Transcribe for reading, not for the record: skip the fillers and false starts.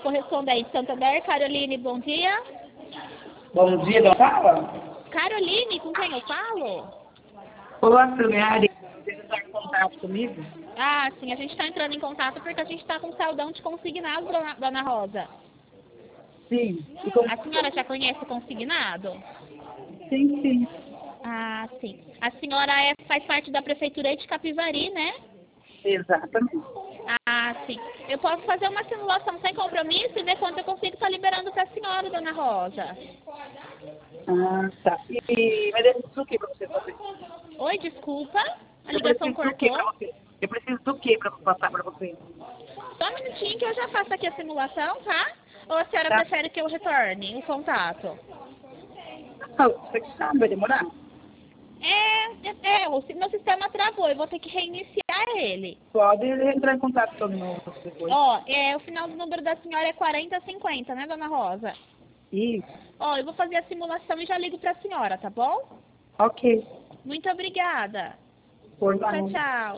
correspondente Santander. Caroline, bom dia. Bom dia, dona Paula. Caroline, com quem eu falo? Olá, Silmari. Você está em contato comigo? Ah, sim, a gente está entrando em contato porque a gente está com saldão de consignado, dona Rosa. Sim. E como... A senhora já conhece o consignado? Sim, sim. Ah, sim. A senhora faz parte da Prefeitura de Capivari, né? Exatamente. Ah, sim. Eu posso fazer uma simulação sem compromisso e ver quanto eu consigo estar liberando para a senhora, dona Rosa. Ah, tá. Mas eu preciso do que para você fazer? Oi, desculpa. A Eu ligação preciso do que para cortou. você? Eu preciso do que para passar para você? Só um minutinho que eu já faço aqui a simulação, tá? Ou a senhora Tá? prefere que eu retorne o contato? Não, você que sabe, vai demorar? O meu sistema travou, eu vou ter que reiniciar ele. Pode entrar em contato comigo depois. Ó, o final do número da senhora é 4050, né, dona Rosa? Isso. Ó, eu vou fazer a simulação e já ligo pra senhora, tá bom? Ok. Muito obrigada. Por Tchau, nada. tchau.